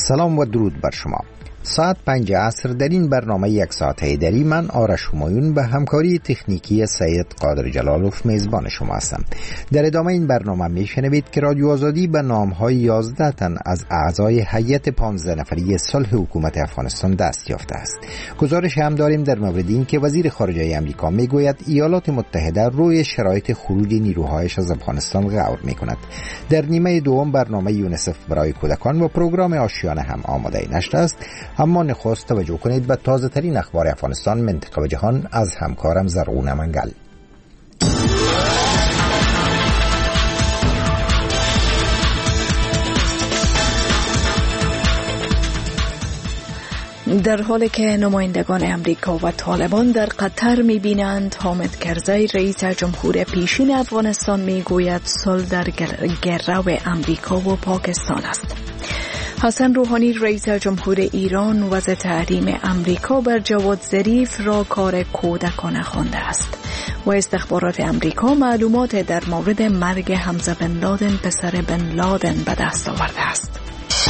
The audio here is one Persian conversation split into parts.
سلام و درود بر شما. ساعت 5 عصر در این برنامه یک ساعت هیدری من آرش همایون به همکاری تکنیکی سید قادر جلالوف میزبان شما هستم. در ادامه این برنامه میشنوید که رادیو آزادی به نامهای 11 تن از اعضای هیئت 15 نفری صلح حکومت افغانستان دست یافته است. گزارش هم داریم در مورد این که وزیر خارجه آمریکا میگوید ایالات متحده روی شرایط خروج نیروهایش از افغانستان غور میکند. در نیمه دوم برنامه یونیسف برای کودکان و پروگرام آشیانه هم آماده نشده است. اما نخست توجه کنید به تازه ترین اخبار افغانستان، منطقه و جهان از همکارم زرغون منگل. در حالی که نمایندگان امریکا و طالبان در قطر می‌بینند، حامد کرزی رئیس جمهور پیشین افغانستان میگوید صلح در گرو امریکا و پاکستان است. حسن روحانی رئیس جمهور ایران وضع تحریم امریکا بر جواد ظریف را کار کودکانه خوانده است و استخبارات امریکا معلومات در مورد مرگ حمزه بن لادن پسر بن لادن به دست آورده است.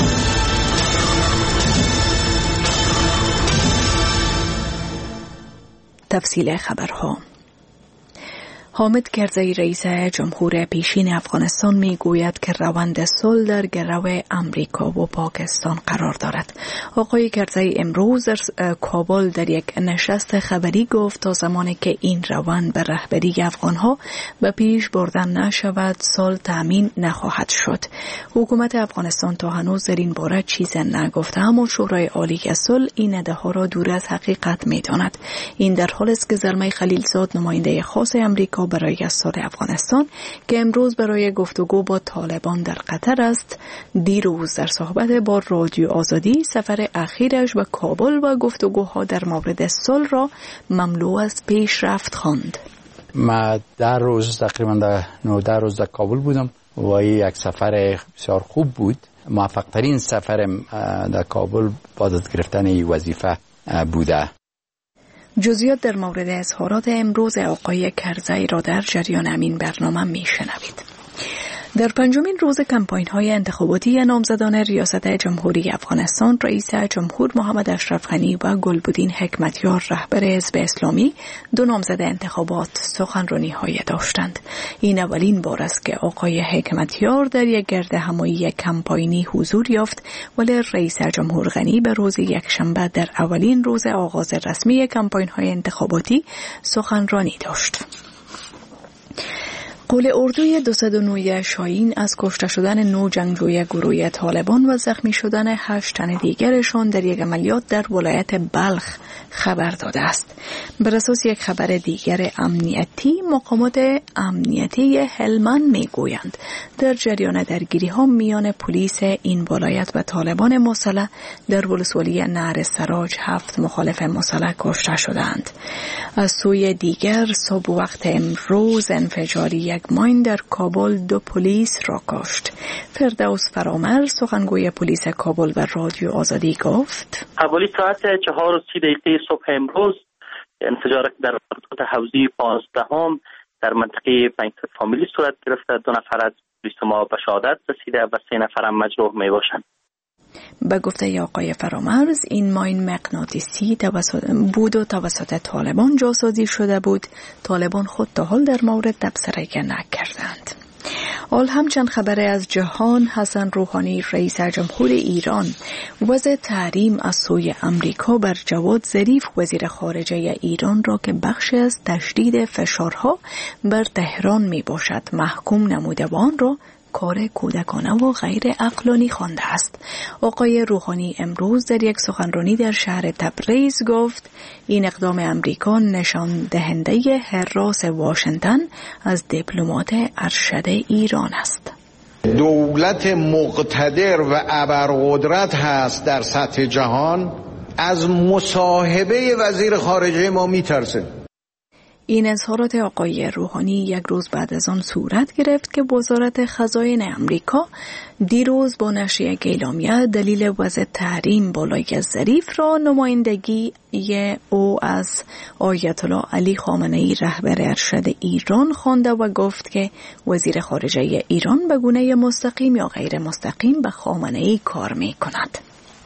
تفصیل خبرها. حامد کرزی رئیس جمهور پیشین افغانستان میگوید که روند صلح در گرو امریکا و پاکستان قرار دارد. آقای کرزی امروز در کابل در یک نشست خبری گفت تا زمانی که این روند به رهبری افغانها به پیش بردن نشود، صلح تامین نخواهد شد. حکومت افغانستان تا هنوز در این باره چیز نگفته، اما شورای عالی صلح این ادعاها را دور از حقیقت می‌داند. این در حالی است که زلمه خلیلزاد نماینده خاص امریکا برای صلح افغانستان که امروز برای گفتگو با طالبان در قطر است، دیروز در صحبت با رادیو آزادی سفر اخیرش به کابل و گفتگوها در مورد صلح را مملو از پیشرفت خواند. ما تقریبا 9 روز در کابل بودم و یک سفر بسیار خوب بود. موفق ترین سفرم در کابل بعد از گرفتن این وظیفه بوده. جزئیات در مورد اظهارات امروز آقای کرزی را در جریان همین برنامه میشنوید. در پنجمین روز کمپاین‌های انتخاباتی نامزدان ریاست جمهوری افغانستان، رئیس جمهور محمد اشرف غنی و گلبدین حکمتیار رهبر حزب اسلامی، دو نامزد انتخابات سخنرانی‌های داشتند. این اولین بار است که آقای حکمتیار در یک گردهمایی کمپاینی حضور یافت، ولی رئیس جمهور غنی به روز یکشنبه در اولین روز آغاز رسمی کمپاین‌های انتخاباتی سخنرانی داشت. قول اردوی 209 شاهین از کشته شدن 9 جنگجوی گروه طالبان و زخمی شدن 8 تن دیگرشان در یک عملیات در ولایت بلخ خبر داده است. بر اساس یک خبر دیگر امنیتی، مقامات امنیتی هلمند میگویند در جریان درگیری‌ها میان پلیس این ولایت و طالبان مسلح در ولسوالی نهر سراج 7 مخالف مسلح کشته شدند. از سوی دیگر صبح وقت امروز انفجاری ماین در کابل 2 پلیس را کشت. فردوس فرامر سخنگوی پلیس کابل و رادیو آزادی گفت حوالی ساعت 4:30 صبح امروز انفجار در خطوط حوزی 15 در منطقه بنک فامیلی صورت گرفته. 2 نفر از پلیس ما به شهادت رسیده و 3 نفر هم مجروح می باشند. به گفته آقای فرامرز، این ماین مغناطیسی بود و توسط طالبان جاسازی شده بود. طالبان خود تا حال در مورد تبصره نکردند. حال همچنین خبر از جهان. حسن روحانی رئیس جمهور ایران وضع تحریم از سوی امریکا بر جواد ظریف وزیر خارجه ایران را که بخشی از تشدید فشارها بر تهران می باشد محکوم نموده و آن را کار کودکانه و غیر عقلانی خوانده است. آقای روحانی امروز در یک سخنرانی در شهر تبریز گفت این اقدام امریکا نشان دهنده هراس واشنگتن از دیپلمات ارشد ایران است. دولت مقتدر و ابرقدرت هست در سطح جهان، از مصاحبه وزیر خارجه ما میترسه. این اظهارات آقای روحانی یک روز بعد از آن صورت گرفت که وزارت خزاین امریکا دیروز با نشر یک اعلامیه دلیل وضع تحریم بالای ظریف را نمایندگی او از آیت الله علی خامنه‌ای رهبر ارشد ایران خوانده و گفت که وزیر خارجه ایران به گونه مستقیم یا غیر مستقیم به خامنه‌ای کار می کند.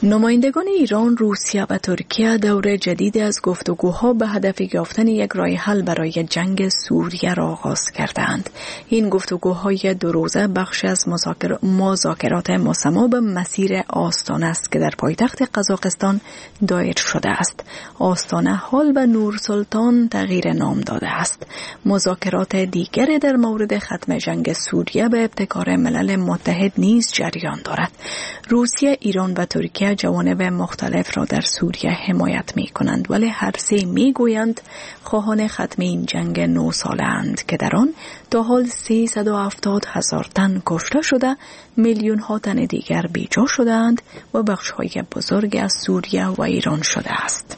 نمایندگان ایران، روسیه و ترکیه دور جدید از گفتگوها به هدف یافتن یک راه حل برای جنگ سوریه را آغاز کردند. این گفتگوهای 2 روزه بخش از مذاکرات مسما به مسیر آستانه است که در پایتخت قزاقستان دایر شده است. آستانه حال به نورسلطان تغییر نام داده است. مذاکرات دیگر در مورد ختم جنگ سوریه به ابتکار ملل متحد نیز جریان دارد. روسیه، ایران و ترکیه جوانب مختلف را در سوریه حمایت می کنند، ولی هر سه می گویند خواهان ختم این جنگ 9 ساله اند که در آن تا حال 370,000 تن کشته شده، میلیون ها تن دیگر بیجا شدند و بخش های بزرگ از سوریه و ایران شده است.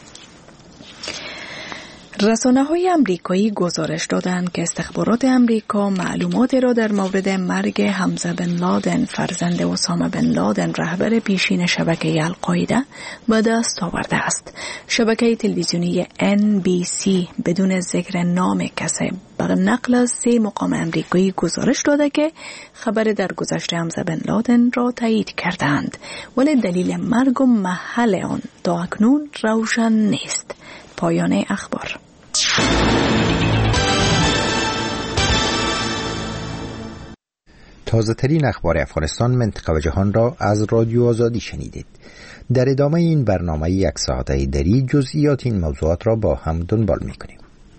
رسانه‌های آمریکایی گزارش دادند که استخبارات آمریکا معلوماتی را در مورد مرگ حمزه بن لادن، فرزند اسامه بن لادن، رهبر پیشین شبکه القاعده، به دست آورده است. شبکه تلویزیونی NBC بدون ذکر نام کسی به نقل از 3 مقام آمریکایی گزارش داده که خبر درگذشت حمزه بن لادن را تایید کردند، ولی دلیل مرگ و محل آن تا اکنون روشن نیست. پایان اخبار. تازه ترین اخبار افغانستان، منطقه و جهان را از رادیو آزادی شنیدید. در ادامه این برنامه 1 ساعته دری جزئیات این موضوعات را با هم دنبال می‌کنیم.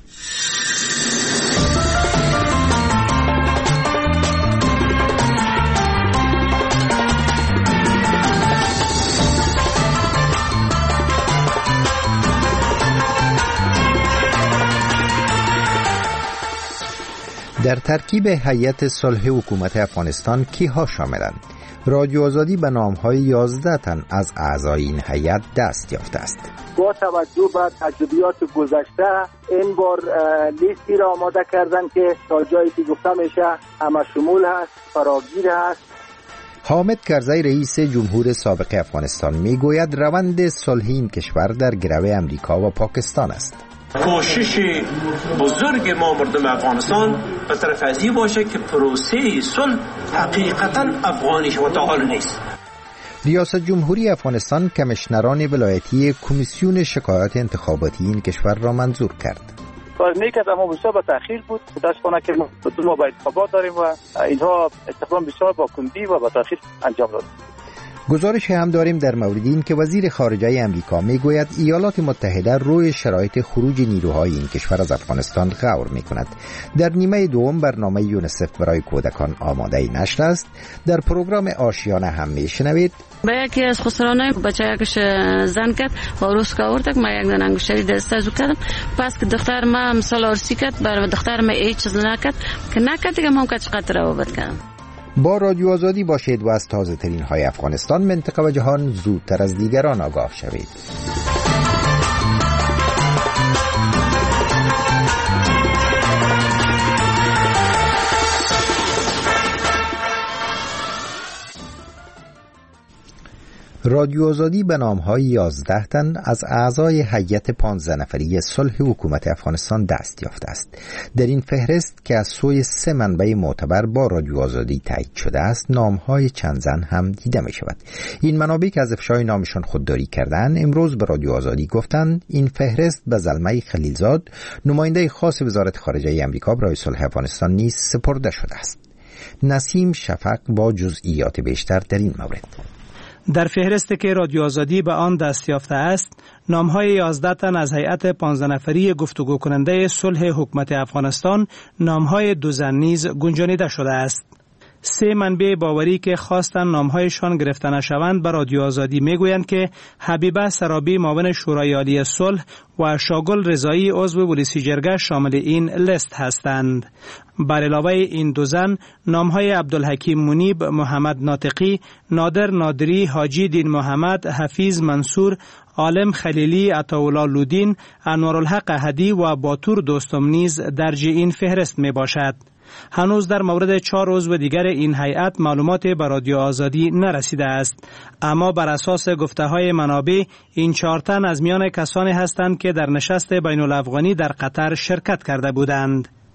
در ترکیب هیئت صلح حکومت افغانستان کیها شاملند؟ رادیو آزادی به نام‌های 11 تن از اعضای این هیئت دست یافته است. با توجه به تجربیات گذشته این بار لیستی را آماده کردن که تا جایی که گفته میشه همه شمول هست، فراگیر هست. حامد کرزی رئیس جمهور سابق افغانستان میگوید روند صلح این کشور در گرو امریکا و پاکستان است. کوشش بزرگ ما مردم افغانستان به طرف ازی باشه که پروسه صلح حقیقتا افغانی و تعال نیست. ریاست جمهوری افغانستان کمیشنران ولایتی کمیسیون شکایات انتخاباتی این کشور را منظور کرد. کار میکرد اما بسیار با تأخیر بود. متاسفانه که ما با انتخابات داریم و اینها استقلال بسیار با کندی و با تأخیر انجام داد. گزارش هم داریم در مورد این که وزیر خارجه امریکا میگوید ایالات متحده روی شرایط خروج نیروهای این کشور از افغانستان غور میکند. در نیمه دوم برنامه یونیسف برای کودکان آماده نشر است. در پروگرام آشیانه هم میشنوید با یکی از خسرانای بچه‌کش زن کرد و روز که آورد ما یک دونه انگشتری دست ازو کردم. پس که دختر ما مثلا ارسی کرد برای دختر ما هیچ چیز نکرد که نکرد دیگه ما چقدر روابط کردم. با رادیو آزادی باشید و از تازه ترین های افغانستان، منطقه و جهان زودتر از دیگران آگاه شوید. رادیو آزادی به نام‌های 11 تن از اعضای هیئت 15 نفری صلح حکومت افغانستان دست یافته است. در این فهرست که از سوی 3 منبع معتبر با رادیو آزادی تایید شده است، نام‌های چند زن هم دیده می‌شود. این منابع که از افشای نامشان خودداری کردند، امروز به رادیو آزادی گفتند این فهرست به زلمه خلیلزاد، نماینده خاص وزارت خارجه آمریکا برای صلح افغانستان نیز سپرده شده است. نسیم شفق با جزئیات بیشتر در این مورد. در فهرستی که رادیو آزادی به آن دست یافته است، نام‌های 11 تن از هیئت 15 نفری گفتگو کننده صلح حکومت افغانستان، نام‌های 2 زن نیز گنجانیده شده است. 3 منبع باوری که خواستند نام‌هایشان گرفته نشوند به رادیو آزادی میگویند که حبیبه سرابی معاون شورای عالی صلح و شاگل رضایی عضو پلیسی جرگه شامل این لیست هستند. بر علاوه این 2 زن، نام‌های عبدالحکیم منیب، محمد ناطقی، نادر نادری، حاجی دین محمد، حفیظ منصور، عالم خلیلی، عطاالله لودین، انوارالحق احدی و باتور دوستم نیز درج این فهرست می باشد. هنوز در مورد 4 عضو دیگر این هیئت معلومات به رادیو آزادی نرسیده است، اما بر اساس گفته‌های منابع این 4 تن از میان کسانی هستند که در نشست بین الافغانی در قطر شرکت کرده بودند.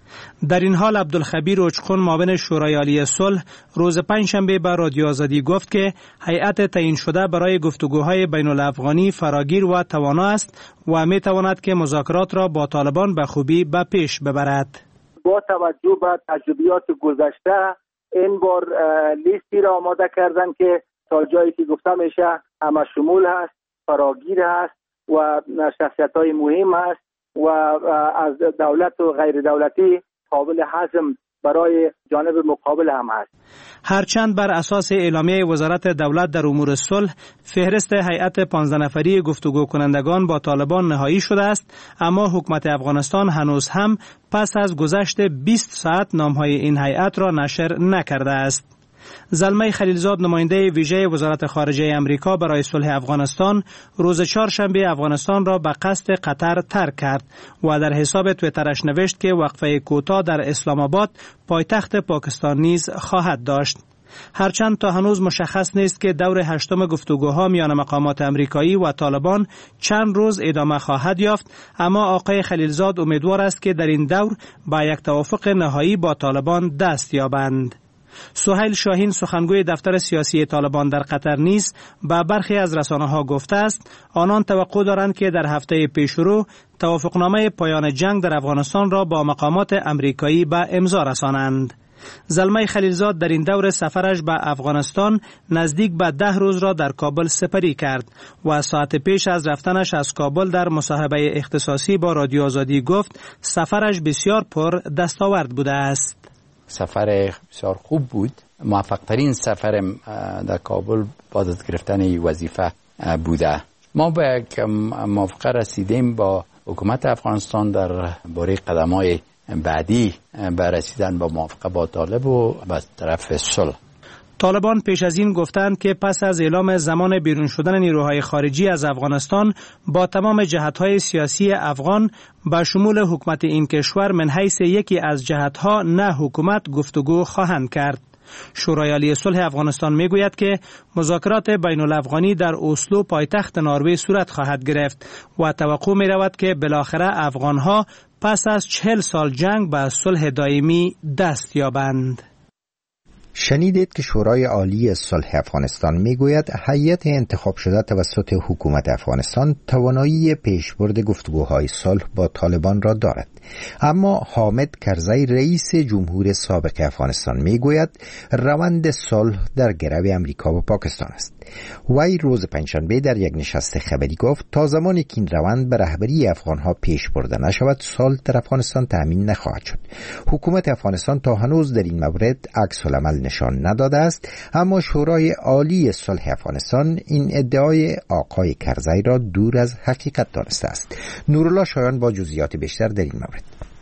در این حال عبدالخبیر اوچخون معاون شورای عالی صلح روز پنجشنبه به رادیو آزادی گفت که هیئت تعیین شده برای گفتگوهای بین الافغانی فراگیر و توانا است و می تواند که مذاکرات را با طالبان به خوبی به پیش ببرد. با توجه به تجربیات گذشته این بار لیستی را آماده کردن که تا جایی که گفته میشه همه شمول هست، فراگیر هست و شخصیت‌های مهم هست و از دولت و غیر دولتی قابل هضم برای جانب مقابل هم هست. هرچند بر اساس اعلامیه وزارت دولت در امور صلح فهرست هیئت 15 نفری گفتگو کنندگان با طالبان نهایی شده است، اما حکومت افغانستان هنوز هم پس از گذشت 20 ساعت نامهای این هیئت را نشر نکرده است. زلمه خلیلزاد نماینده ویژه وزارت خارجه امریکا برای صلح افغانستان روز چهارشنبه افغانستان را به قصد قطر ترک کرد و در حساب تویترش نوشت که وقفه کوتاه در اسلام آباد پایتخت پاکستان نیز خواهد داشت. هرچند تا هنوز مشخص نیست که دور هشتم گفتگوها میان مقامات امریکایی و طالبان چند روز ادامه خواهد یافت، اما آقای خلیلزاد امیدوار است که در این دور با یک توافق نهایی با طالبان دست یابند. سهیل شاهین سخنگوی دفتر سیاسی طالبان در قطر نیز به برخی از رسانه‌ها گفته است آنان توقع دارند که در هفته پیشرو توافقنامه پایان جنگ در افغانستان را با مقامات امریکایی به امضا رسانند. زلمه خلیلزاد در این دور سفرش به افغانستان نزدیک به 10 روز را در کابل سپری کرد و ساعت پیش از رفتنش از کابل در مصاحبه اختصاصی با رادیو آزادی گفت سفرش بسیار پر دستاورد بوده است. سفر بسیار خوب بود. موفق ترین سفر در کابل بعد از گرفتن وظیفه بوده. ما به یک موافقه رسیدیم با حکومت افغانستان در باره قدم‌های بعدی به رسیدن با موافقه با طالب و به طرف صلح. طالبان پیش از این گفتند که پس از اعلام زمان بیرون شدن نیروهای خارجی از افغانستان با تمام جهت‌های سیاسی افغان با شمول حکومت این کشور من حیث یکی از جهت‌ها نه حکومت گفتگو خواهند کرد. شورای عالی صلح افغانستان میگوید که مذاکرات بین الافغانی در اسلو پایتخت نروژ صورت خواهد گرفت و توقع می رود که بالاخره افغانها پس از 40 سال جنگ به صلح دائمی دست یابند. شنیدید که شورای عالی صلح افغانستان میگوید هیئت انتخاب شده توسط حکومت افغانستان توانایی پیشبرد گفتگوهای صلح با طالبان را دارد، اما حامد کرزی رئیس جمهور سابق افغانستان میگوید روند صلح در گرو امریکا و پاکستان است. وی روز پنجشنبه در یک نشست خبری گفت تا زمانی که این روند به رهبری افغانها پیش برده نشود صلح در افغانستان تامین نخواهد شد. حکومت افغانستان تا هنوز در این مورد عکس العمل نشان نداده است، اما شورای عالی صلح افغانستان این ادعای آقای کرزی را دور از حقیقت دانسته است. نورالله شایان با جزئیات بیشتر در این مورد.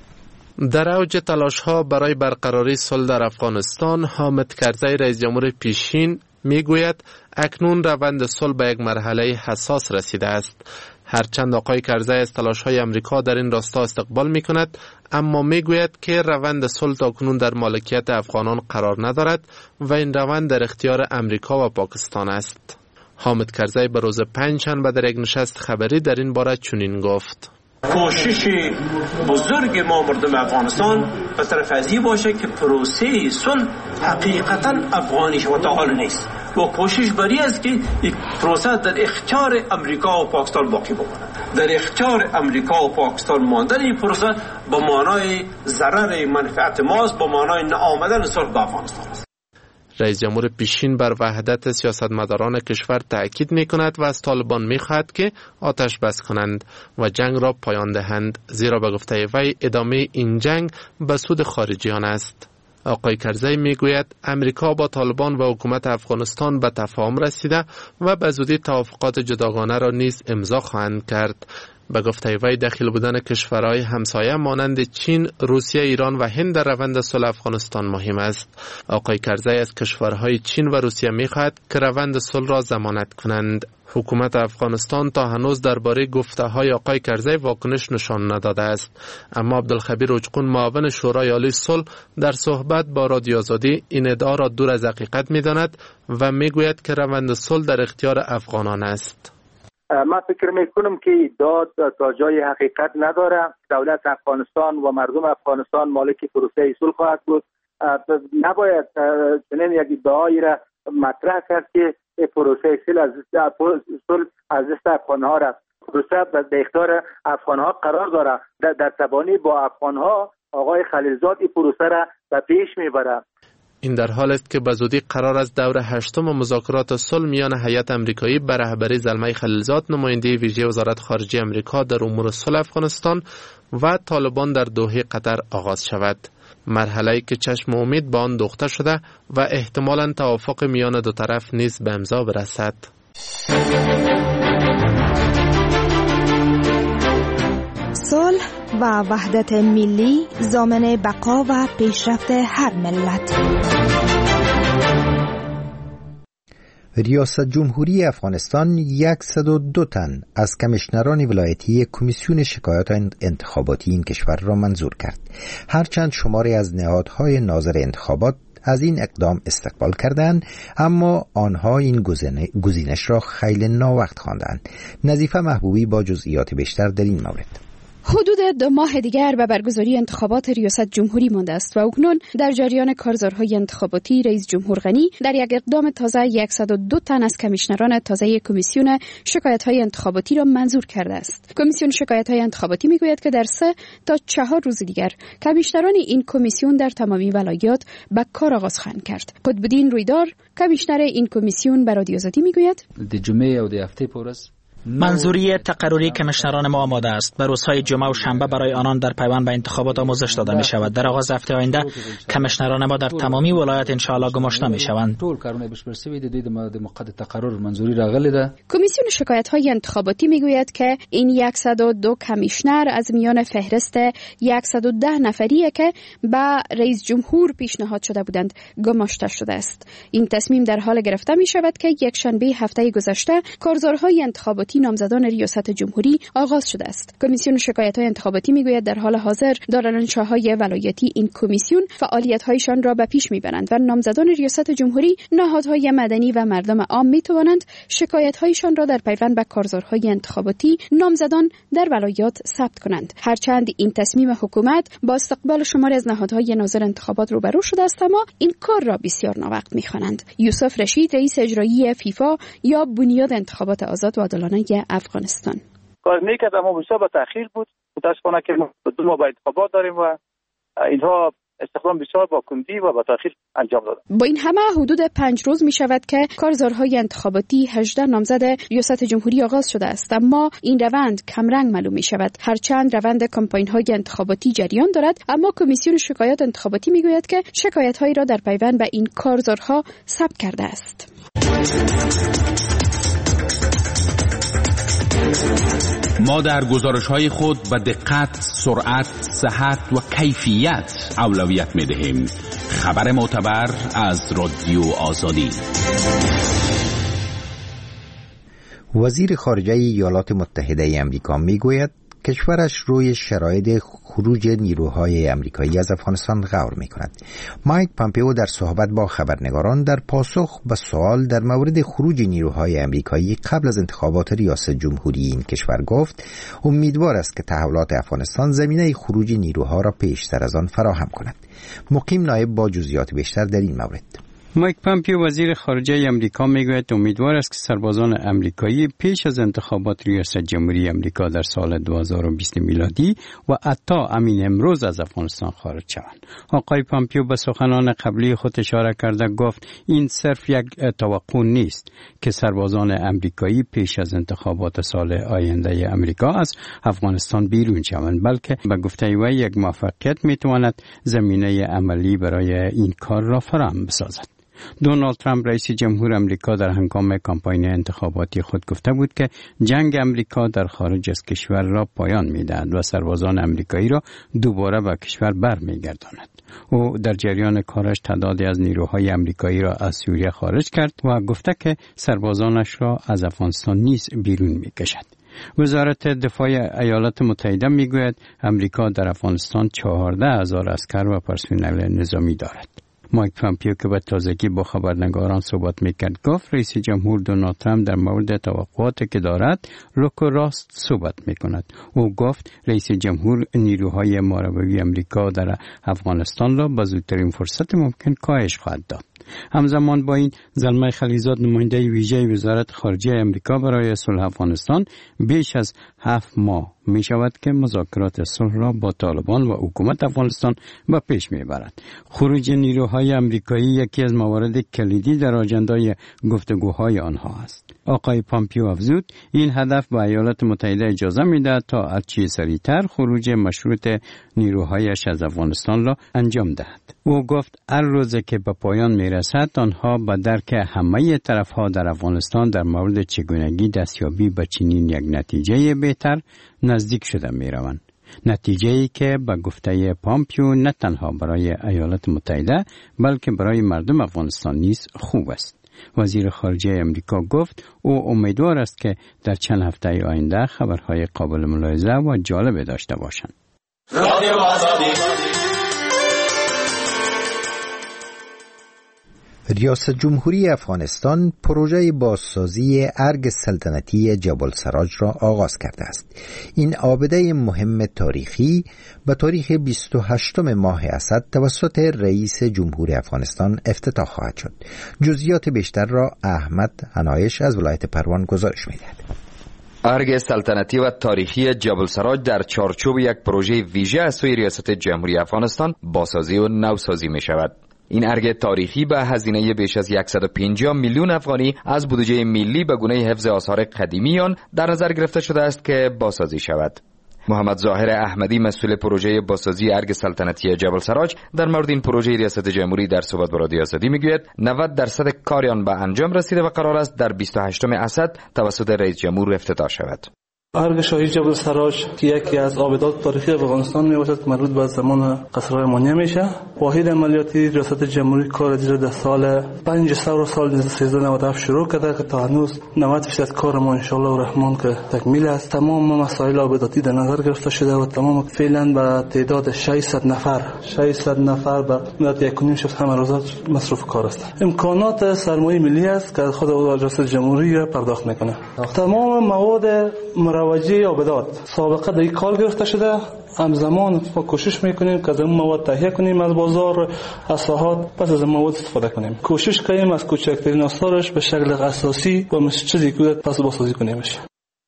در اوج تلاش‌ها برای برقراری صلح در افغانستان، حامد کرزی رئیس جمهور پیشین میگوید اکنون روند صلح به یک مرحله حساس رسیده است. هرچند آقای کرزی از تلاش‌های امریکا در این راستا استقبال می‌کند، اما میگوید که روند صلح تاکنون در مالکیت افغانان قرار ندارد و این روند در اختیار امریکا و پاکستان است. حامد کرزی به روز پنجشنبه در یک نشست خبری در این باره چنین گفت: کوشش بزرگ ما مردم افغانستان به طرف از این باشه که پروسه صلح حقیقتا افغانی شود تا حال نیست و کوشش بری است که یک پروسه در اختیار امریکا و پاکستان باقی بماند. در اختیار امریکا و پاکستان ماندن این پروسه به معنای ضرر منفعت ماست، به معنای نآمدن صلح به افغانستان است. رئیس جمهور پیشین بر وحدت سیاستمداران کشور تأکید می کند و از طالبان می خواهد که آتش بس کنند و جنگ را پایان دهند، زیرا به گفته وی ادامه این جنگ به سود خارجیان است. آقای کرزی می گوید امریکا با طالبان و حکومت افغانستان به تفاهم رسیده و به زودی توافقات جداگانه را نیز امضا خواهند کرد. به گفته وی دخیل بودن کشورهای همسایه مانند چین، روسیه، ایران و هند در روند صلح افغانستان مهم است. آقای کرزی از کشورهای چین و روسیه می‌خواهد که روند صلح را ضمانت کنند. حکومت افغانستان تا هنوز درباره گفته‌های آقای کرزی واکنش نشان نداده است، اما عبدالخبیر اوچخون معاون شورای عالی صلح در صحبت با رادیو آزادی این ادعا را دور از حقیقت می‌داند و می‌گوید که روند صلح در اختیار افغانان است. من فکر میکنم که داد تا جای حقیقت نداره. دولت افغانستان و مردم افغانستان مالک پروسه صلح خواهد بود. نباید چنین یک ادعایی را مطرح کرد که پروسه صلح از دست افغانها را پروسه در اختیار افغانها قرار داره. در تبانی با افغانها آقای خلیلزاد این پروسه را به پیش میبره. این در حال است که به زودی قرار است دور 8م مذاکرات صلح میان هیئت آمریکایی به رهبری زلمه خلیلزاد، نماینده ویژه وزارت خارجه آمریکا در امور صلح افغانستان و طالبان در دوحه قطر آغاز شود. مرحله‌ای که چشم امید به آن دوخته شده و احتمالاً توافق میان دو طرف نیز به امضا برسد. صلح و وحدت ملی ضامن بقا و پیشرفت هر ملت. ریاست جمهوری افغانستان 102 تن از کمیشنران ولایتی کمیسیون شکایات انتخاباتی این کشور را منظور کرد. هرچند شماری از نهادهای ناظر انتخابات از این اقدام استقبال کردند، اما آنها این گزینش را خیلی ناوقت خواندند. نظیفه محبوبی با جزئیات بیشتر در این مورد. حدود 2 ماه دیگر به برگزاری انتخابات ریاست جمهوری مانده است و اکنون در جریان کارزارهای انتخاباتی رئیس جمهور غنی در یک اقدام تازه 102 تن از کمیشنران تازه کمیسیون شکایت‌های انتخاباتی را منظور کرده است. کمیسیون شکایت‌های انتخاباتی میگوید که در 3 تا 4 روز دیگر کمیشنران این کمیسیون در تمامی ولایات به کار آغاز خواهند کرد. قطب‌الدین رویدار، کمیشنر این کمیسیون، به رادیو آزادی میگوید: د جمعه او د هفته پورس منظوری تقرری کمیشنران ما آماده است. به روزهای جمعه و شنبه برای آنان در پیوند به انتخابات آموزش داده می شود. در آغاز هفته آینده کمیشنران ما در تمامی ولایات ان شاء الله گماشته می شوند. کمیسیون شکایت‌های انتخاباتی می گوید که این 102 کمیشنر از میان فهرست 110 نفری که به رئیس جمهور پیشنهاد شده بودند گماشته شده است. این تصمیم در حال گرفته می شود که یک شنبه هفته گذشته کارزارهای انتخاباتی نامزدان ریاست جمهوری آغاز شده است. کمیسیون شکایت‌های انتخاباتی میگوید در حال حاضر دارالانشاهای ولایتی این کمیسیون فعالیت‌هایشان را به پیش میبرند و نامزدان ریاست جمهوری، نهادهای مدنی و مردم عام میتوانند شکایت‌هایشان را در پیوند به کارزارهای انتخاباتی نامزدان در ولایات ثبت کنند. هرچند این تصمیم حکومت با استقبال شماری از نهادهای ناظر انتخابات روبرو شده است، اما این کار را بسیار ناوقت می‌خوانند. یوسف رشید، رئیس اجرایی فیفا یا بنیاد انتخابات آزاد و عادلانه افغانستان: کار میکرد اما بسیار با تأخیر بود. متاسفانه که ما 2 ماه با انتخابات داریم و اینها استقلال بسیار با کندی و با تأخیر انجام دادن. با این همه حدود 5 روز می شود که کارزارهای انتخاباتی 18 نامزد ریاست جمهوری آغاز شده است، اما این روند کمرنگ معلوم می شود. هرچند روند کمپاین‌های انتخاباتی جریان دارد، اما کمیسیون شکایات انتخاباتی می گوید که شکایت‌هایی را در پیوند به این کارزارها ثبت کرده است. ما در گزارش‌های خود به دقت، سرعت، صحت و کیفیت اولویت می‌دهیم. خبر معتبر از رادیو آزادی. وزیر خارجه ایالات متحده آمریکا میگوید کشورش روی شرایط خروج نیروهای آمریکایی از افغانستان غور می‌کند. مایک پامپئو در صحبت با خبرنگاران در پاسخ به سوال در مورد خروج نیروهای آمریکایی قبل از انتخابات ریاست جمهوری این کشور گفت امیدوار است که تحولات افغانستان زمینه خروج نیروها را پیشتر از آن فراهم کند. مقیم نایب با جزئیات بیشتر در این مورد. مایک پامپئو وزیر خارجه آمریکا میگوید امیدوار است که سربازان آمریکایی پیش از انتخابات ریاست جمهوری آمریکا در سال 2020 میلادی و حتی همین امروز از افغانستان خارج شوند. آقای پامپئو به سخنان قبلی خود اشاره کرده گفت این صرف یک توقع نیست که سربازان آمریکایی پیش از انتخابات سال آینده آمریکا از افغانستان بیرون شوند، بلکه به گفته او یک موفقیت میتواند زمینه عملی برای این کار را فراهم بسازد. دونالد ترامپ رئیس جمهور آمریکا در هنگام کمپاین انتخاباتی خود گفته بود که جنگ آمریکا در خارج از کشور را پایان می‌دهد و سربازان آمریکایی را دوباره به کشور برمیگرداند. او در جریان کارش تعدادی از نیروهای آمریکایی را از سوریه خارج کرد و گفته که سربازانش را از افغانستان نیز بیرون می‌کشد. وزارت دفاع ایالات متحده میگوید آمریکا در افغانستان 14,000 عسکر و پرسنل نظامی دارد. مایک پامپیو که به تازگی با خبرنگاران صحبت میکرد گفت رئیس جمهور دونالد ترامپ در مورد توقعاتی که دارد رک و راست صحبت میکند. او گفت رئیس جمهور نیروهای ماروی امریکا در افغانستان را به زودترین فرصت ممکن کاهش خواهد داد. همزمان با این زلمه خلیزاد نماینده ویژه وزارت خارجه امریکا برای صلح افغانستان بیش از 7 ماه می شود که مذاکرات صلح را با طالبان و حکومت افغانستان به پیش می برد. خروج نیروهای امریکایی یکی از موارد کلیدی در آجندای گفتگوهای آنها است. آقای پامپیو افزود این هدف به ایالات متحده اجازه می دهد تا هرچه سریعتر خروج مشروط نیروهایش از افغانستان را انجام دهد. او گفت هر روز که به پایان می رسد آنها به درک همه طرفها در افغانستان در مورد چگونگی دستیابی به چنین یک نتیجه بهتر نزدیک شده می روند. نتیجه‌ای که به گفته پامپیو نه تنها برای ایالات متحده بلکه برای مردم افغانستان نیز خوب است. وزیر خارجه امریکا گفت او امیدوار است که در چند هفته آینده خبرهای قابل ملاحظه و جالب داشته باشند. ریاست جمهوری افغانستان پروژه بازسازی ارگ سلطنتی جبل سراج را آغاز کرده است. این آبده مهم تاریخی به تاریخ 28 ماه اسد توسط رئیس جمهوری افغانستان افتتاح خواهد شد. جزئیات بیشتر را احمد عنایش از ولایت پروان گزارش می‌دهد. ارگ سلطنتی و تاریخی جبل سراج در چارچوب یک پروژه ویژه از سوی ریاست جمهوری افغانستان بازسازی و نوسازی می شود. این ارگ تاریخی به هزینه بیش از 150 میلیون افغانی از بودجه ملی به گونه حفظ آثار قدیمی آن در نظر گرفته شده است که بازسازی شود. محمد ظاهر احمدی مسئول پروژه بازسازی ارگ سلطنتی جبل سراج در مورد این پروژه ریاست جمهوری در صحبت با رادیو آزادی میگوید 90% کار آن به انجام رسیده و قرار است در 28 اسد توسط رئیس جمهور افتتاح شود. ارگ شاهی جبل سراج که یکی از آبدات تاریخی افغانستان میباشد که مربوط به زمان قصرهای مانیه میشه. واحد عملیاتی ریاست جمهوری کار دیگر در سال 500 سال 1397 شروع کرده که تا هنوز 90% کار ما انشالله الرحمن که تکمیل است. تمام مسائل آبداتی در نظر گرفته شده و تمام فعلا به تعداد 600 نفر به مدت 1.5 شب همه روزه مصروف کار است. امکانات سرمایه ملی است که خود ریاست جمهوری پرداخت میکنه. تمام مواد مروجی آبدات سابقه در این کار گرفته شده. همزمان ما کوشش میکنیم که از این مواد تهیه کنیم از بازار از ساحات پس از این مواد استفاده کنیم. کوشش کنیم از کوچکترین آثارش به شکل اساسی و مسجدی که پس بازسازی کنیمش.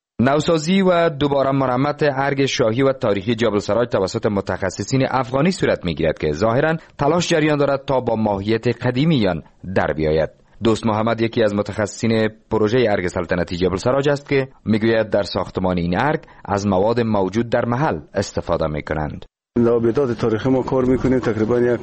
نوسازی و دوباره مرمت ارگ شاهی و تاریخی جبل سراج توسط متخصصین افغانی صورت میگیرد که ظاهرا تلاش جریان دارد تا با ماهیت قدیمی آن در بیاید. دوست محمد یکی از متخصصین پروژه ارگ سلطنتی جبل سراج است که میگوید در ساختمان این ارگ از مواد موجود در محل استفاده میکنند. در آبدات تاریخی ما کار میکنیم تقریبا یک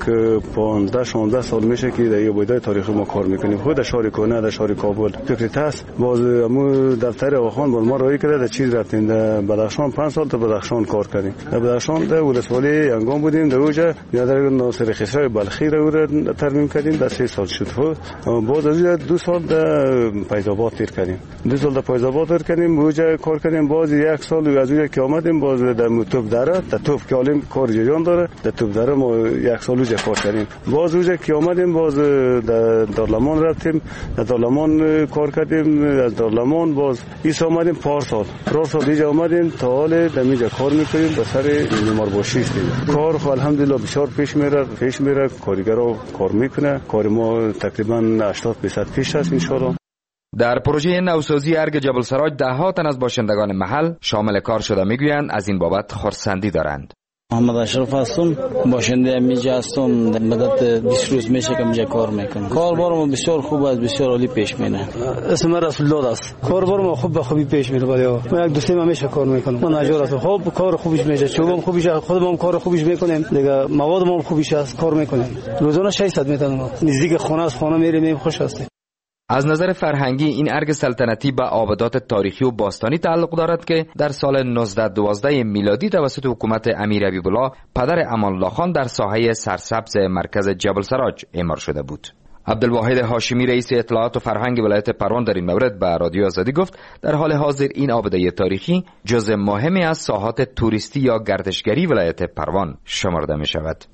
15-16 سال میشه که در آبدات تاریخی ما کار میکنیم. خود در شهر کنه در شهر کابل فکرت است باز مو دفتر آخوان باز ما رای کرده در چیز رفتیم در بدخشان 5 سال تا بدخشان کار کردیم. در بدخشان در ولسوالی انگام بودیم در اوجا در ناصر خسرو بلخی رو ترمیم کردیم در 3 سال شد. باز از 2 سال در فیض‌آباد تیر کردیم. 2 سال در فیض‌آباد تیر کردیم اوجا کار کردیم. باز 1 سال از اوجا که آمدیم باز در توپ دره در توپ که علیم کار جریان داره در توپ دره ما 1 سال اوجا کار کردیم. باز اوجا که آمدیم باز در دارلمان رفتیم در دارلمان کار کردیم. از دارلمان باز ایس آمدیم 4 سال اینجا آمدیم تا حال در اینجا کار میکنیم به سر معمارباشی استیم. کار خو الحمدلله بسیار پیش میره کارگرا کار میکنه. کار ما تقریبا 80% پیش است ان شاء الله. در پروژه نوسازی ارگ جبل سراج ده‌ها تن از باشندگان محل شامل کار شده میگویند از این بابت خرسندی دارند. محمد اشرف هستم، باشنده اینجا هستم. مدت 20 روز میشه که اینجا کار میکنم. کاربار ما بسیار خوب است، بسیار عالی پیش میره. اسم من رسول الله است. کاربار ما خوب به خوبی پیش میره. ولی ما 2-3 ماه میشه کار میکنم. من ناجور هستم. خوب کار خوبش میشه. چوبم خوبش، خودمون کار خوبش میکنیم. دیگه مواد ما خوبش است، کار میکنیم. روزانه 600 میتونم. نزدیک خانه از خانه میریم، خوش هستیم. از نظر فرهنگی این ارگ سلطنتی به آبدات تاریخی و باستانی تعلق دارد که در سال 1912 میلادی توسط حکومت امیر حبیب الله پدر امان الله خان در ساحه سرسبز مرکز جبل سراج اعمار شده بود. عبدالواحد هاشمی رئیس اطلاعات و فرهنگ ولایت پروان در این مورد به رادیو آزادی گفت در حال حاضر این آبده تاریخی جزء مهمی از ساحات توریستی یا گردشگری ولایت پروان شمرده می شود.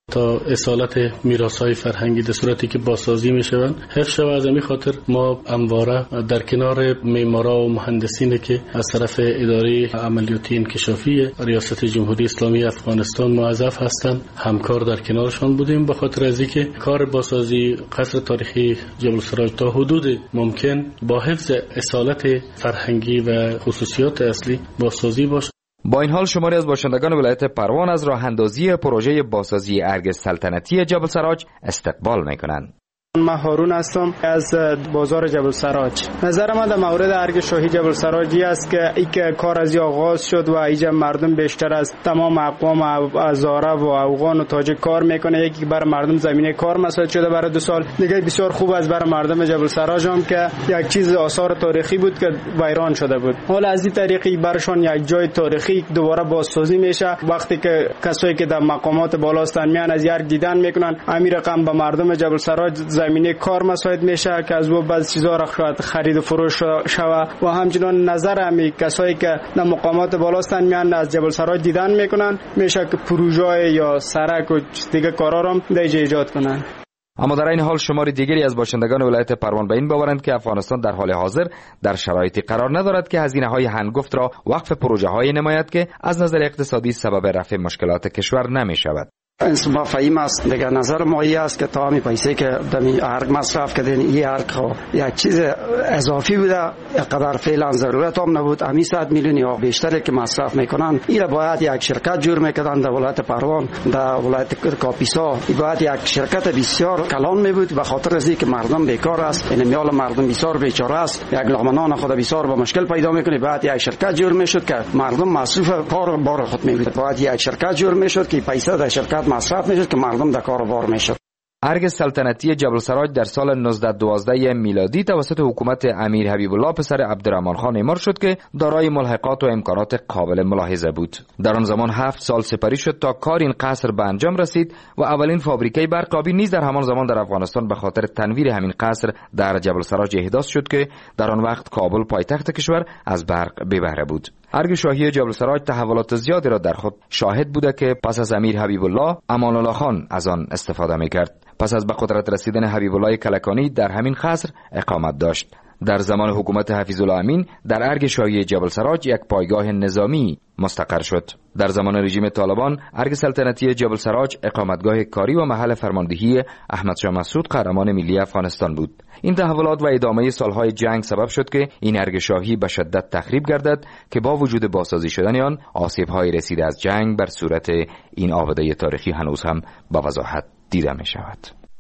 تا اصالت میراث‌های فرهنگی در صورتی که بازسازی میشوند حفظ شود. از این خاطر ما همواره در کنار معمارا و مهندسینی که از طرف اداره عملیاتی انکشافی ریاست جمهوری اسلامی افغانستان موظف هستند همکار در کنارشان بودیم، به خاطر از اینکه کار بازسازی قصر تاریخی جبل السراج تا حدود ممکن با حفظ اصالت فرهنگی و خصوصیات اصلی بازسازی باشد. با این حال شماری از باشندگان ولایت پروان از راه اندازی پروژه بازسازی ارگ سلطنتی جبل السراج استقبال میکنند. من هارون هستم از بازار جبل السراج. نظر من در مورد ارگ شاهی جبل السراج است که ای که کار از آغاز شد و اینجا مردم بیشتر از تمام اقوام هزاره و افغان و تاجیک کار میکنه. یکی برای مردم زمینه کار مساعد شده برای 2 سال دیگه. بسیار خوب است برای مردم جبل السراج هم که یک چیز آثار تاریخی بود که ویران شده بود. حالا از این طریقی برشان یک جای تاریخی دوباره بازسازی میشه. وقتی که کسایی که در مقامات بالا هستن میان از ارگ دیدن میکنن، امیر رقم به مردم جبل السراج زمینه کار مساعد میشه که از او بعض چیزا را خرید و فروش شوه و همچنان نظر همی کسایی که در مقامات بالا هستن میان از جبل السراج دیدن میکنن، میشه که پروژه یا سرک و دیگه کارا را در ایجاد کنن. اما در این حال شماری دیگری از باشندگان ولایت پروان به این باورند که افغانستان در حال حاضر در شرایطی قرار ندارد که هزینه‌های هنگفت را وقف پروژه‌های نماید که از نظر اقتصادی سبب رفع مشکلات کشور نمی‌شود. ما فهیم است دیگه. نظر ما این است که تا همین پیسه که دمی ارگ مصرف کردین این ارگ یک چیز اضافی بوده، اینقدر فعلا ضرورت هم نبود. همین 100 میلیون یا بیشتری که مصرف میکنن این باید یک شرکت جور میکردن در ولایت پروان، در ولایت کاپیسا. این باید یک شرکت بسیار کلان می بود، به خاطر از اینکه مردم بیکار است، این میال مردم بسیار بیچاره است، یک لغمنان خود بسیار با مشکل پیدا میکنه. باید یک شرکت جور میشد که مردم مصرف کار بار خود می بود. باید یک شرکت جور میشد که پیسه در شرکت مصرف میشد که مردم در کار بار میشد. ارگ سلطنتی جبل السراج در سال 1912 میلادی توسط حکومت امیر حبیب الله پسر عبدالرحمن خان اعمار شد که دارای ملحقات و امکانات قابل ملاحظه بود. در آن زمان 7 سال سپری شد تا کار این قصر به انجام رسید و اولین فابریکه برقابی نیز در همان زمان در افغانستان به خاطر تنویر همین قصر در جبل السراج احداث شد که در آن وقت کابل پایتخت کشور از برق بی بهره بود. ارگ شاهی جبل السراج تحولات زیادی را در خود شاهد بوده که پس از امیر حبیب الله امان الله خان از آن استفاده می‌کرد. پس از به قدرت رسیدن حبیب الله کلکانی در همین قصر اقامت داشت. در زمان حکومت حفیظ الله امین در ارگ شاهی جبل السراج یک پایگاه نظامی مستقر شد. در زمان رژیم طالبان ارگ سلطنتی جبل السراج اقامتگاه کاری و محل فرماندهی احمد شاه مسعود قهرمان ملی افغانستان بود. این تحولات و ادامه سالهای جنگ سبب شد که این ارگ شاهی به شدت تخریب گردد که با وجود بازسازی شدن آن آسیب‌های رسیده از جنگ بر صورت این آباده تاریخی هنوز هم با وضاحت دیده می شود.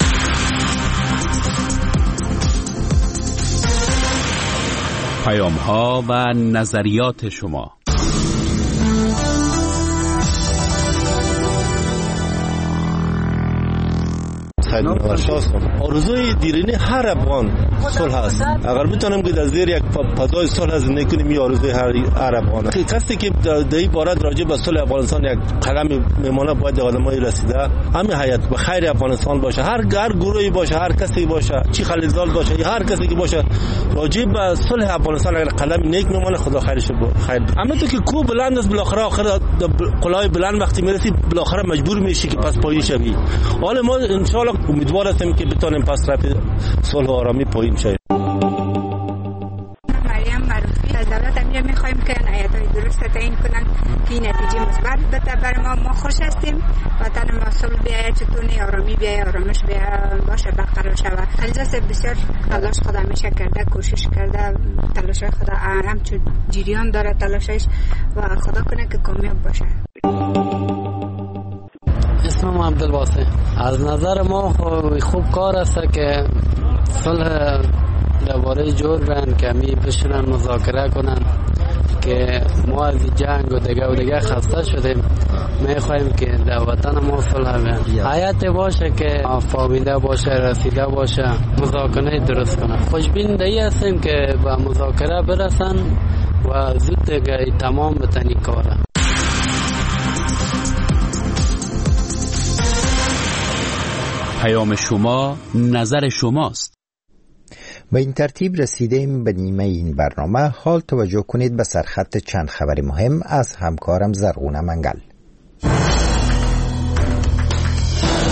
پیام‌ها و نظریات شما. آرزوی دیرینه هر افغان صلح است. اگر بتونیم که در زیر یک فضای صلح زندگی کنیم، این آرزوی هر افغان است. کسی که در این باره راجع به صلح افغانستان یک قدم میمونه باید آدمای رسیده همین حیات به خیر افغانستان باشه، هر گروهی باشه، هر کسی باشه، چی خلیزال باشه، یا هر کسی که باشه راجع به صلح افغانستان اگر قدم نیک میمونه خدا خیرش خیر. اما تو که کو بلند است بالاخره آخر قلای بلند وقتی میرسی بالاخره مجبور میشی که پس پایین شوی. حالا ما ان شاء الله امیدوار هستیم که بتونیم پس رفت صلح و آرامی پایین شویم. مریم معروفی از دولت امیر میخوایم که عنایت‌های درست تعیین کنن که نتیجه مثبت بده برای ما خوش هستیم. وطن ما صلح بیاید، چطور آرامی بیاید، آرامش بیاید باشه، برقرار شود. علیزاده بسیار تلاش خدا میشه کرده، کوشش کرده، تلاش خدا همچون جریان داره تلاشش و خدا کنه که کامیاب باشه. اسمم عبدالواسع. از نظر ما خوب کار است که صلح درباره جور بین که می بشنن مذاکره کنن که ما از جنگ و دیگه خسته شدیم. میخوایم که در وطن ما صلح بین حیات باشه که فامیده باشه، رسیده باشه، مذاکره درست کنن. خوشبین دایی هستیم که با مذاکره برسن و زود دیگه تمام بتنی کاره. پیام شما نظر شماست. به این ترتیب رسیدیم به نیمه این برنامه. حال توجه کنید به سرخط چند خبر مهم از همکارم زرغونه منگل.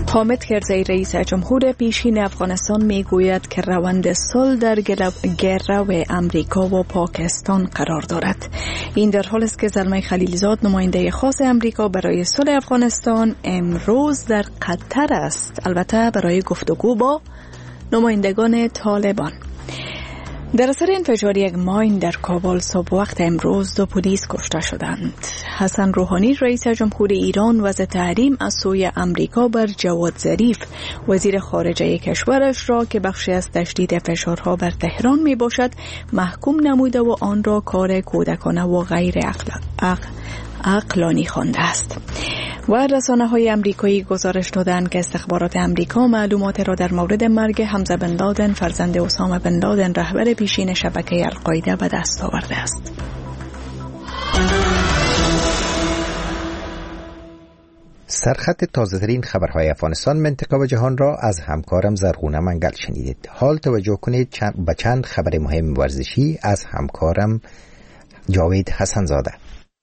حامد کرزی رئیس جمهور پیشین افغانستان میگوید که روند صلح در گرو امریکا و پاکستان قرار دارد. این در حالی است که زلمه خلیلزاد نماینده خاص امریکا برای صلح افغانستان امروز در قطر است، البته برای گفتگو با نمایندگان طالبان. در اثر انفجار یک ماین در کابل صبح وقت امروز 2 پلیس کشته شدند. حسن روحانی رئیس جمهور ایران وضع تحریم از سوی امریکا بر جواد ظریف وزیر خارجه کشورش را که بخشی از تشدید فشارها بر تهران می باشد محکوم نموده و آن را کار کودکانه و غیر عقلانی خوانده است. و رسانه‌های امریکایی گزارش دادند که استخبارات امریکا معلومات را در مورد مرگ حمزه بن لادن فرزند اسامه بن لادن رهبر پیشین شبکه القاعده به دست آورده است. سرخط تازه‌ترین خبرهای افغانستان، منطقه و جهان را از همکارم زرغونه منگل شنیدید. حال توجه کنید به چند خبر مهم ورزشی از همکارم جاوید حسن زاده.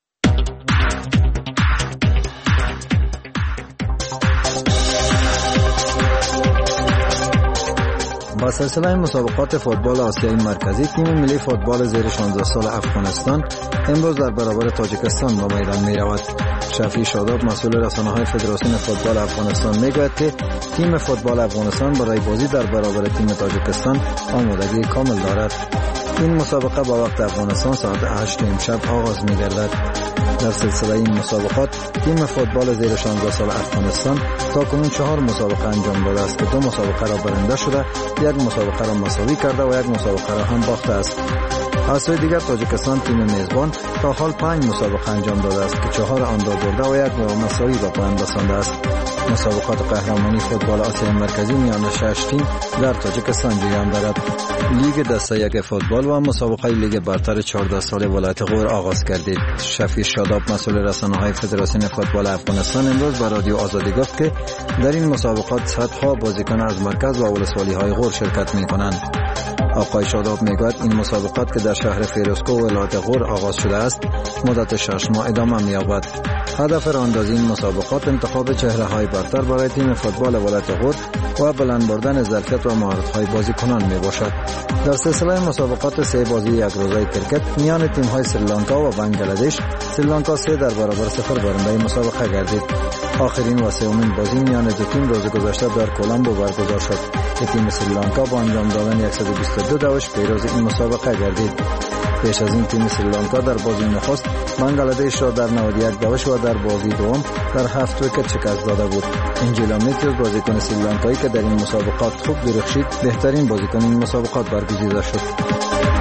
با سلسله مسابقات فوتبال آسیایی مرکزی، تیم ملی فوتبال زیر 16 سال افغانستان امروز در برابر تاجیکستان به میدان می رود. شفیع شاداب مسئول رسانه‌های فدراسیون فوتبال افغانستان میگوید که تیم فوتبال افغانستان برای بازی در برابر تیم تاجیکستان آمادگی کامل دارد. این مسابقه با وقت افغانستان ساعت 8 امشب آغاز می گردد. در سلسله این مسابقات تیم فوتبال زیر 16 سال افغانستان تاکنون 4 مسابقه انجام داده است که 2 مسابقه را برنده شده، 1 مسابقه را مساوی کرده و 1 مسابقه را هم باخته است. از سوی دیگر تاجیکستان تیم میزبان تا حال 5 مسابقه انجام داده است که 4 آن را برده و 1 مساوی به پایان رسانده است. مسابقات قهرمانی فوتبال آسیای مرکزی میان 6 تیم در تاجیکستان جریان دارد. لیگ دسته 1 فوتبال و مسابقه لیگ برتر 14 ساله ولایت غور آغاز گردید. شفیع شاداب مسئول رسانه‌های فدراسیون فوتبال افغانستان امروز به رادیو آزادی گفت که در این مسابقات صدها بازیکن از مرکز و ولسوالی‌های غور شرکت می‌کنند. آقای شاداب میگوید این مسابقات که در شهر فیروزکوه ولایت غور آغاز شده است مدت 6 ماه ادامه می‌یابد. هدف راهاندازی این مسابقات انتخاب چهره‌های برتر برای تیم فوتبال ولایت غور و بلند بردن ظرفیت و مهارت‌های بازیکنان میباشد. در سلسله مسابقات 3 بازی یک روزه کرکت میان تیم‌های سریلانکا و بنگلادش، سریلانکا 3 در برابر 0 برنده مسابقه گردید. آخرین و سومین بازی میان دو تیم روز گذشته در کولمبو برگزار شد که تیم سریلانکا با انجام دادن 122 دوش پیروز این مسابقه گردید. پیش از این تیم سریلانکا در بازی نخست بنگلادش را در 91 دوش و در بازی دوم در 7 ویکت شکست داده بود. انجیلا میتیوس بازیکن سریلانکایی که در این مسابقات خوب درخشید بهترین بازیکن این مسابقات برگزیده شد.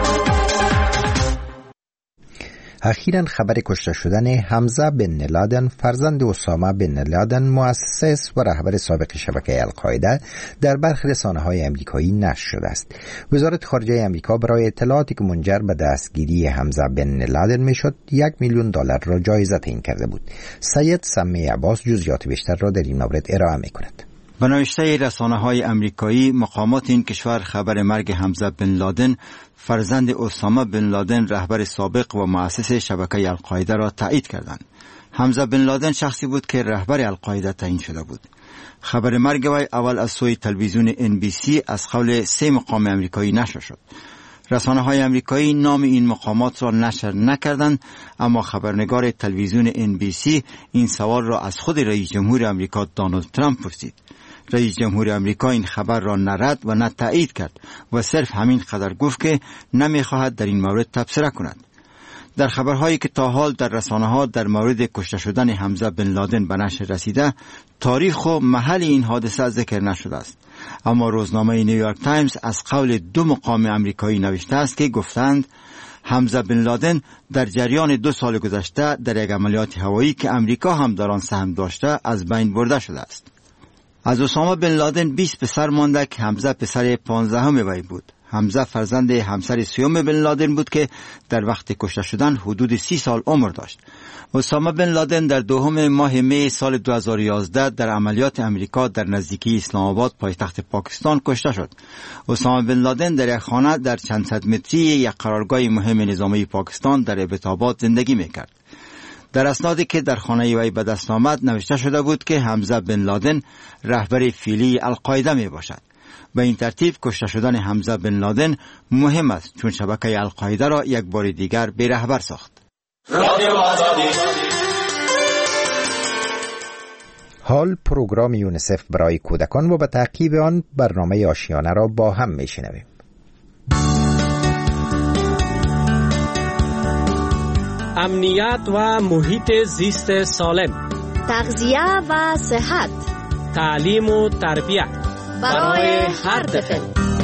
اخیراً خبر کشته شدن حمزه بن لادن فرزند اسامه بن لادن مؤسس و رهبر سابق شبکه القاعده در برخی رسانه‌های آمریکایی نشر شده است. وزارت خارجه آمریکا برای اطلاعاتی که منجر به دستگیری حمزه بن لادن میشد $1,000,000 را جایزه تعیین کرده بود. سید سمی عباس جزئیات بیشتر را در این مورد ارائه می‌کند. به نوشته رسانه‌های آمریکایی، مقامات این کشور خبر مرگ حمزه بن لادن فرزند اسامه بن لادن رهبر سابق و مؤسس شبکه القاعده را تایید کردند. حمزه بن لادن شخصی بود که رهبر القاعده تعیین شده بود. خبر مرگ وی اول از سوی تلویزیون NBC از قول 3 مقام آمریکایی نشر شد. رسانه‌های آمریکایی نام این مقامات را نشر نکردند، اما خبرنگار تلویزیون NBC این سوال را از خود رئیس جمهور آمریکا دونالد ترامپ پرسید. رئیس جمهور آمریکا این خبر را نه رد و نه تایید کرد و صرف همین قدر گفت که نمی‌خواهد در این مورد تبصره کند. در خبرهایی که تا حال در رسانه‌ها در مورد کشته شدن حمزه بن لادن به نشر رسیده، تاریخ و محل این حادثه ذکر نشده است. اما روزنامه نیویورک تایمز از قول 2 مقام آمریکایی نوشته است که گفتند حمزه بن لادن در جریان 2 سال گذشته در یک عملیات هوایی که آمریکا هم در آن سهم داشته از بین برده شده است. از اسامه بن لادن 20 پسر مانده که حمزه پسر 15 وی بود. حمزه فرزند همسر سیوم بن لادن بود که در وقت کشته شدن حدود 30 سال عمر داشت. اسامه بن لادن در 2 ماه می سال 2011 در عملیات امریکا در نزدیکی اسلام آباد پایتخت پاکستان کشته شد. اسامه بن لادن در یک خانه در چند صد متری یک قرارگاه مهم نظامی پاکستان در ابتاباد زندگی میکرد. در اسنادی که در خانه وی به دست آمد نوشته شده بود که حمزه بن لادن رهبر فعلی القاعده می باشد. به این ترتیب کشته شدن حمزه بن لادن مهم است چون شبکه القاعده را یک بار دیگر بی رهبر ساخت. حال پروگرام یونیسف برای کودکان و به تعقیب آن برنامه آشیانه را با هم میشنویم. امنیت و محیط زیست سالم، تغذیه و صحت، تعلیم و تربیت برای هر طفل.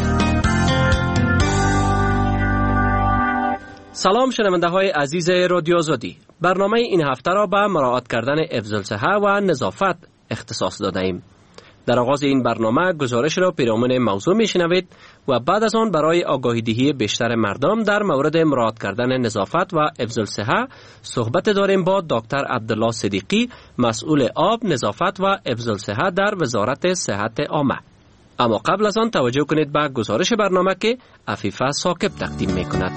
سلام شنونده های عزیز رادیو آزادی. برنامه این هفته را به مراعات کردن حفظ الصحه و نظافت اختصاص داده ایم. در آغاز این برنامه گزارش را پیرامون موضوع میشنوید و بعد از آن برای آگاهی دهی بیشتر مردم در مورد مراعات کردن نظافت و حفظ الصحه صحبت داریم با دکتر عبدالله صدیقی، مسئول آب، نظافت و حفظ الصحه در وزارت صحت عامه. اما قبل از آن توجه کنید به گزارش برنامه که عفیفه ثاقب تقدیم میکند.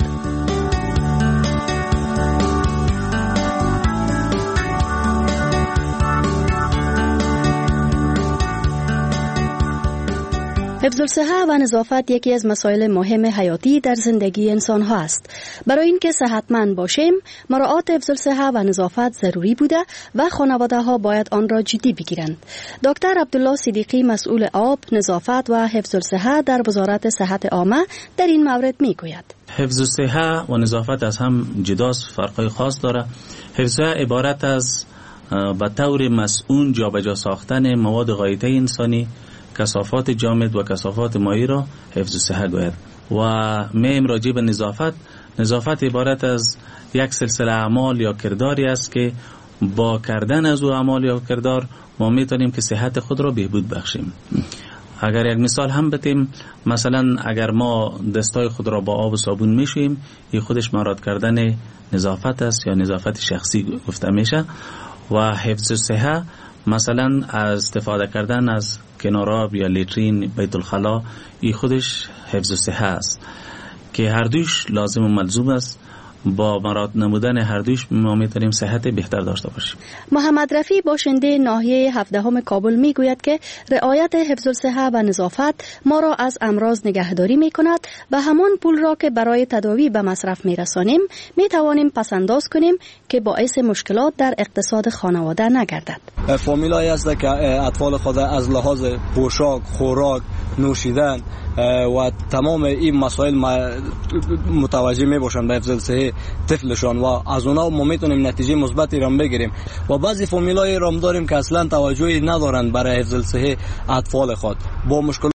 حفظ الصحه و نظافت یکی از مسائل مهم حیاتی در زندگی انسان ها است. برای اینکه صحتمند باشیم، مراعات حفظ الصحه و نظافت ضروری بوده و خانواده ها باید آن را جدی بگیرند. دکتر عبدالله صدیقی، مسئول آب، نظافت و حفظ الصحه در وزارت صحت عامه، در این مورد میگوید: حفظ الصحه و نظافت از هم جداست، فرقای خاص داره. حفظ الصحه عبارت از به طور مسئول جابجا ساختن مواد غایطه انسانی، کثافات جامد و کثافات مائع را حفظ صحه گوید. و میم راجع به نظافت عبارت از یک سلسله اعمال یا کرداری است که با کردن از او اعمال یا کردار ما میتونیم که صحت خود را بهبود بخشیم. اگر یک مثال هم بتیم، مثلا اگر ما دستای خود را با آب و صابون میشوییم، این خودش مراعات کردن نظافت است یا نظافت شخصی گفته میشه. و حفظ صحه مثلا از استفاده کردن از کناراب یا لیترین، بیت الخلا، این خودش حفظ صحه است که هر دوش لازم و ملزوم است. با مراعات نمودن هر دوش ما میتونیم صحت بهتر داشته باشیم. محمد رفیع، باشنده ناحیه 17 کابل، میگوید که رعایت حفظ الصحه و نظافت ما را از امراض نگهداری میکند و همان پول را که برای تداوی به مصرف میرسانیم میتوانیم پسنداز کنیم که باعث مشکلات در اقتصاد خانواده نگردد. فامیلایی است که اطفال خود از لحاظ پوشاک، خوراک، نوشیدن و تمام این مسائل متوجه می باشند به حفظ الصحه طفلشان و از اونا ما میتونیم نتیجه مثبتی را بگیریم. و بعضی فامیلای را داریم که اصلا توجهی ندارند برای حفظ الصحه اطفال خود با مشکل